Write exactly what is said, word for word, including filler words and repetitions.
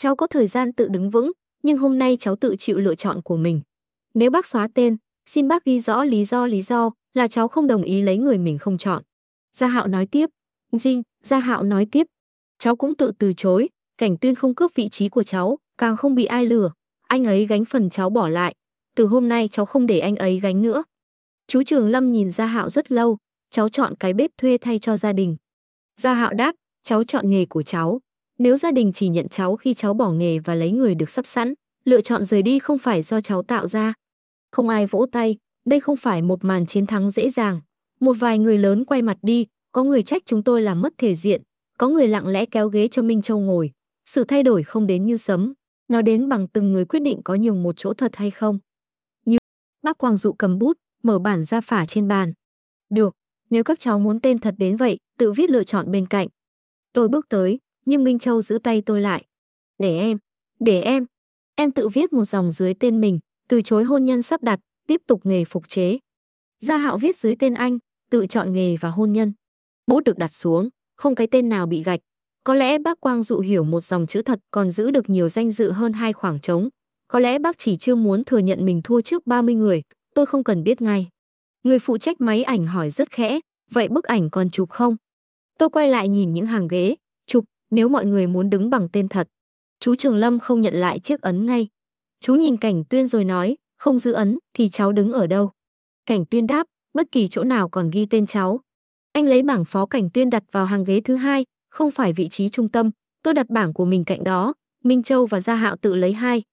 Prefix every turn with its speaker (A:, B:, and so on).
A: Cháu có thời gian tự đứng vững, nhưng hôm nay cháu tự chịu lựa chọn của mình. Nếu bác xóa tên, xin bác ghi rõ lý do lý do là cháu không đồng ý lấy người mình không chọn. Gia Hạo nói tiếp. Dinh, Gia Hạo nói tiếp. Cháu cũng tự từ chối, Cảnh Tuyên không cướp vị trí của cháu, càng không bị ai lừa. Anh ấy gánh phần cháu bỏ lại. Từ hôm nay cháu không để anh ấy gánh nữa. Chú Trường Lâm nhìn Gia Hạo rất lâu. Cháu chọn cái bếp thuê thay cho gia đình. Gia Hạo đáp, cháu chọn nghề của cháu. Nếu gia đình chỉ nhận cháu khi cháu bỏ nghề và lấy người được sắp sẵn, lựa chọn rời đi không phải do cháu tạo ra. Không ai vỗ tay, đây không phải một màn chiến thắng dễ dàng. Một vài người lớn quay mặt đi, có người trách chúng tôi làm mất thể diện, có người lặng lẽ kéo ghế cho Minh Châu ngồi. Sự thay đổi không đến như sấm, nó đến bằng từng người quyết định có nhường một chỗ thật hay không. Như bác Quang Dụ cầm bút, mở bản gia phả trên bàn. Được, nếu các cháu muốn tên thật đến vậy, tự viết lựa chọn bên cạnh. Tôi bước tới, nhưng Minh Châu giữ tay tôi lại. Để em, để em. Em tự viết một dòng dưới tên mình, từ chối hôn nhân sắp đặt, tiếp tục nghề phục chế. Gia Hạo viết dưới tên anh, tự chọn nghề và hôn nhân. Bút được đặt xuống, không cái tên nào bị gạch. Có lẽ bác Quang Dụ hiểu một dòng chữ thật còn giữ được nhiều danh dự hơn hai khoảng trống. Có lẽ bác chỉ chưa muốn thừa nhận mình thua trước ba mươi người, tôi không cần biết ngay. Người phụ trách máy ảnh hỏi rất khẽ, vậy bức ảnh còn chụp không? Tôi quay lại nhìn những hàng ghế, chụp, nếu mọi người muốn đứng bằng tên thật. Chú Trường Lâm không nhận lại chiếc ấn ngay. Chú nhìn Cảnh Tuyên rồi nói, không giữ ấn thì cháu đứng ở đâu? Cảnh Tuyên đáp, bất kỳ chỗ nào còn ghi tên cháu. Anh lấy bảng phó Cảnh Tuyên đặt vào hàng ghế thứ hai, không phải vị trí trung tâm, tôi đặt bảng của mình cạnh đó, Minh Châu và Gia Hạo tự lấy hai,